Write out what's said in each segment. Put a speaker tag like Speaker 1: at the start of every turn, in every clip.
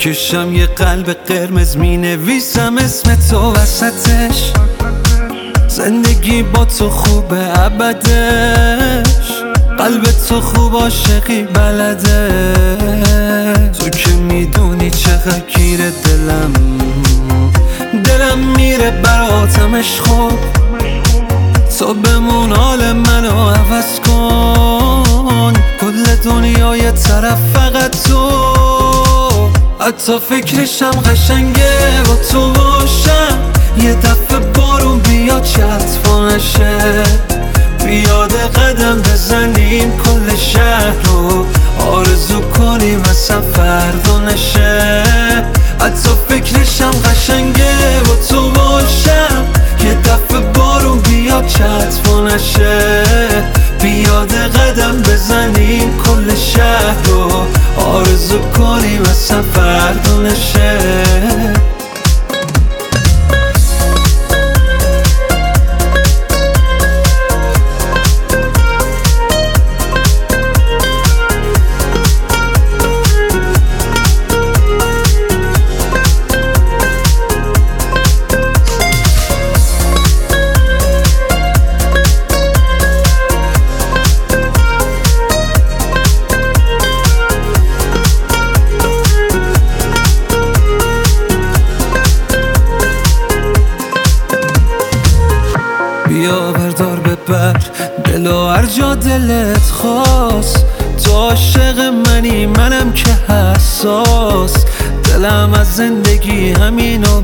Speaker 1: میکشم یه قلب قرمز، مینویسم اسم تو وسطش. زندگی با تو خوبه ابدش، قلب تو خوب عاشقی بلده. تو که میدونی چقدر گیره دلم میره براتم عشق. تو بمون حال منو عوض کن، کل دنیا یه طرف فقط تو. حتی فکرشم قشنگه با تو باشم. یه دفعه بارون بیاد چطفا نشه، بیاد قدم بزنیم کل شهر رو آرزو کنیم اصلا فردا نشه. حتی فکرشم قشنگه با تو باشم. یه دفعه بارون بیاد چطفا نشه، بیاد قدم بزنیم کل شهر رو آرزو کنیم اصلا فردا نشه. بیا بردار ببر دلو هر جا دلت خواست. تو عاشق منی منم که حساس، دلم از زندگی همینو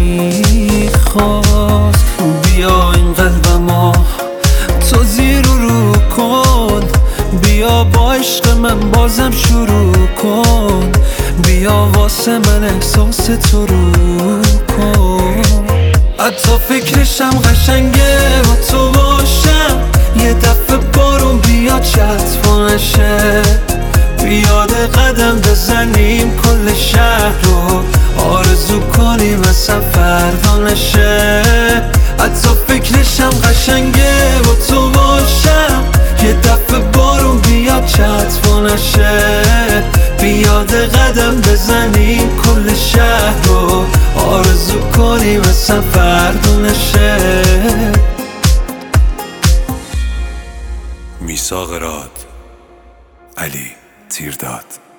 Speaker 1: میخواست. بیا این قلبمو تو زیر و رو کن، بیا با عشق من بازم شروع کن. بیا واسه من احساس تو رو کن. حتی فکرشم قشنگه با تو باشم. یه دفعه بارون بیاد چطفا نشه، بیاد قدم بزنیم کل شهر رو آرزو کنیم اصلا فردا نشه. حتی فکرشم قشنگه با تو باشم. یه دفعه بارون بیاد چطفا نشه، بیاد قدم بزنیم کل شهر رو آرزو کنیم اصلا فردا نشه.
Speaker 2: میثاق راد، علی تیرداد.